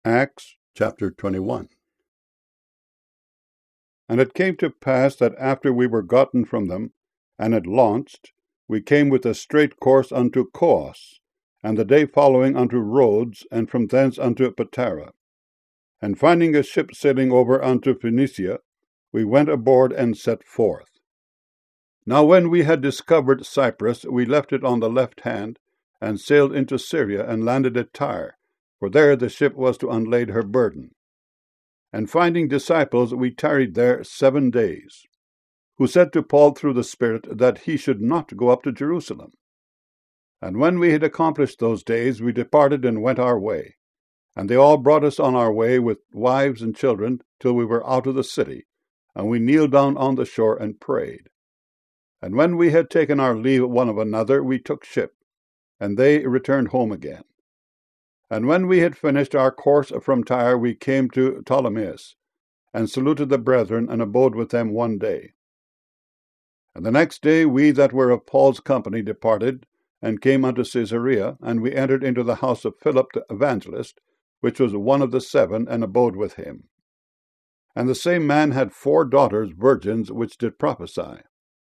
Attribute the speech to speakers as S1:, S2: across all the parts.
S1: Acts chapter 21. And it came to pass that after we were gotten from them, and had launched, we came with a straight course unto Coos, and the day following unto Rhodes, and from thence unto Patara. And finding a ship sailing over unto Phoenicia, we went aboard and set forth. Now when we had discovered Cyprus, we left it on the left hand, and sailed into Syria, and landed at Tyre, for there the ship was to unlade her burden. And finding disciples, we tarried there 7 days, who said to Paul through the Spirit that he should not go up to Jerusalem. And when we had accomplished those days, we departed and went our way. And they all brought us on our way with wives and children till we were out of the city, and we kneeled down on the shore and prayed. And when we had taken our leave one of another, we took ship, and they returned home again. And when we had finished our course from Tyre, we came to Ptolemais, and saluted the brethren, and abode with them 1 day. And the next day we that were of Paul's company departed, and came unto Caesarea, and we entered into the house of Philip the evangelist, which was one of the 7, and abode with him. And the same man had 4 daughters, virgins, which did prophesy.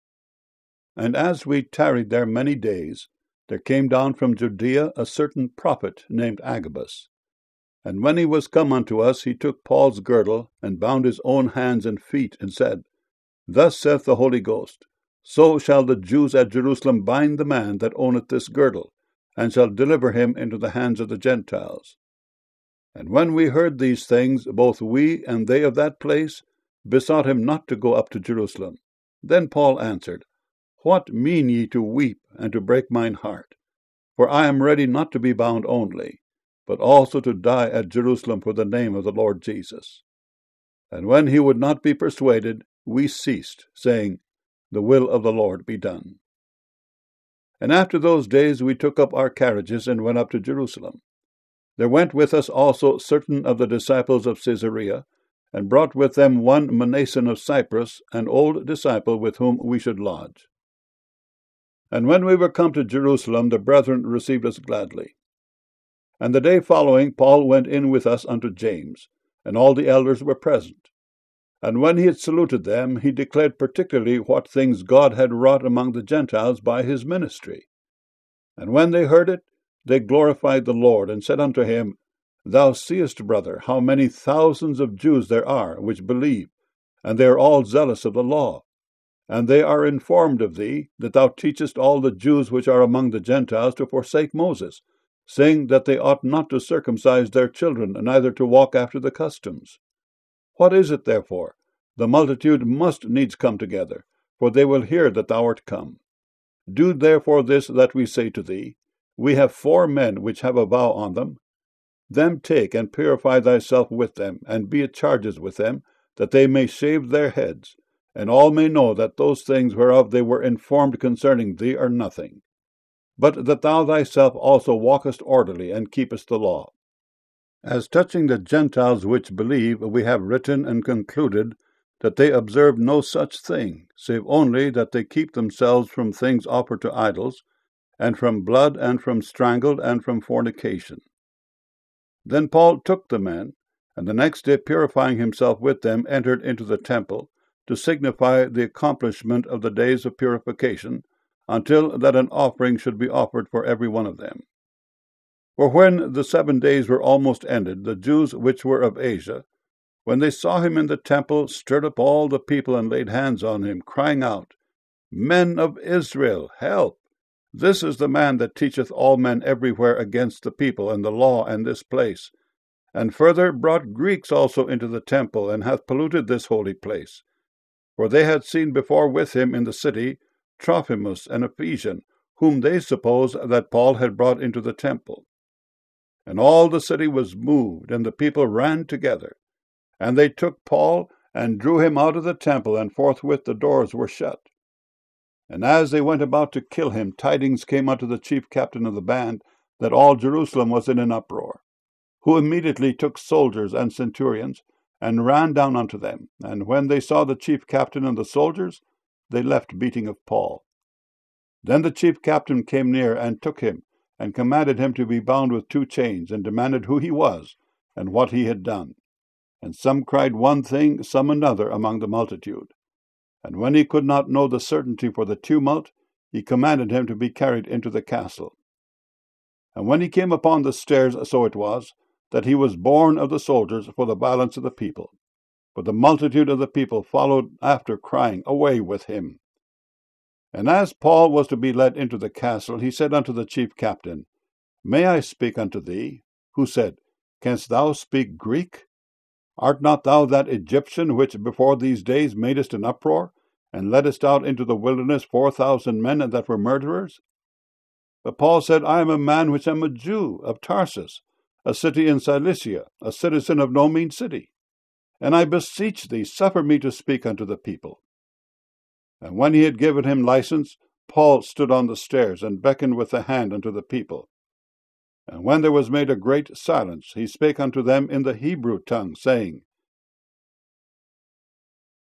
S1: And as we tarried there many days, there came down from Judea a certain prophet named Agabus. And when he was come unto us, he took Paul's girdle, and bound his own hands and feet, and said, Thus saith the Holy Ghost, So shall the Jews at Jerusalem bind the man that owneth this girdle, and shall deliver him into the hands of the Gentiles. And when we heard these things, both we and they of that place besought him not to go up to Jerusalem. Then Paul answered, What mean ye to weep and to break mine heart? For I am ready not to be bound only, but also to die at Jerusalem for the name of the Lord Jesus. And when he would not be persuaded, we ceased, saying, The will of the Lord be done. And after those days we took up our carriages and went up to Jerusalem. There went with us also certain of the disciples of Caesarea, and brought with them one Mnason of Cyprus, an old disciple with whom we should lodge. And when we were come to Jerusalem, the brethren received us gladly. And the day following Paul went in with us unto James, and all the elders were present. And when he had saluted them, he declared particularly what things God had wrought among the Gentiles by his ministry. And when they heard it, they glorified the Lord, and said unto him, Thou seest, brother, how many thousands of Jews there are which believe, and they are all zealous of the law. And they are informed of thee, that thou teachest all the Jews which are among the Gentiles to forsake Moses, saying that they ought not to circumcise their children, neither to walk after the customs. What is it, therefore? The multitude must needs come together, for they will hear that thou art come. Do therefore this that we say to thee. We have 4 men which have a vow on them. Them take, and purify thyself with them, and be at charges with them, that they may shave their heads, and all may know that those things whereof they were informed concerning thee are nothing, but that thou thyself also walkest orderly, and keepest the law. As touching the Gentiles which believe, we have written and concluded that they observe no such thing, save only that they keep themselves from things offered to idols, and from blood, and from strangled, and from fornication. Then Paul took the men, and the next day, purifying himself with them, entered into the temple, to signify the accomplishment of the days of purification, until that an offering should be offered for every one of them. For when the 7 days were almost ended, the Jews which were of Asia, when they saw him in the temple, stirred up all the people, and laid hands on him, crying out, Men of Israel, help! This is the man that teacheth all men everywhere against the people and the law and this place, and further brought Greeks also into the temple, and hath polluted this holy place. For they had seen before with him in the city Trophimus, an Ephesian, whom they supposed that Paul had brought into the temple. And all the city was moved, and the people ran together. And they took Paul, and drew him out of the temple, and forthwith the doors were shut. And as they went about to kill him, tidings came unto the chief captain of the band that all Jerusalem was in an uproar, who immediately took soldiers and centurions, and ran down unto them. And when they saw the chief captain and the soldiers, they left beating of Paul. Then the chief captain came near, and took him, and commanded him to be bound with 2 chains, and demanded who he was, and what he had done. And some cried one thing, some another among the multitude. And when he could not know the certainty for the tumult, he commanded him to be carried into the castle. And when he came upon the stairs, so it was, that he was borne of the soldiers for the violence of the people. But the multitude of the people followed after, crying, Away with him! And as Paul was to be led into the castle, he said unto the chief captain, May I speak unto thee? Who said, Canst thou speak Greek? Art not thou that Egyptian which before these days madest an uproar, and leddest out into the wilderness 4,000 men that were murderers? But Paul said, I am a man which am a Jew of Tarsus, a city in Cilicia, a citizen of no mean city. And I beseech thee, suffer me to speak unto the people. And when he had given him license, Paul stood on the stairs, and beckoned with the hand unto the people. And when there was made a great silence, he spake unto them in the Hebrew tongue, saying,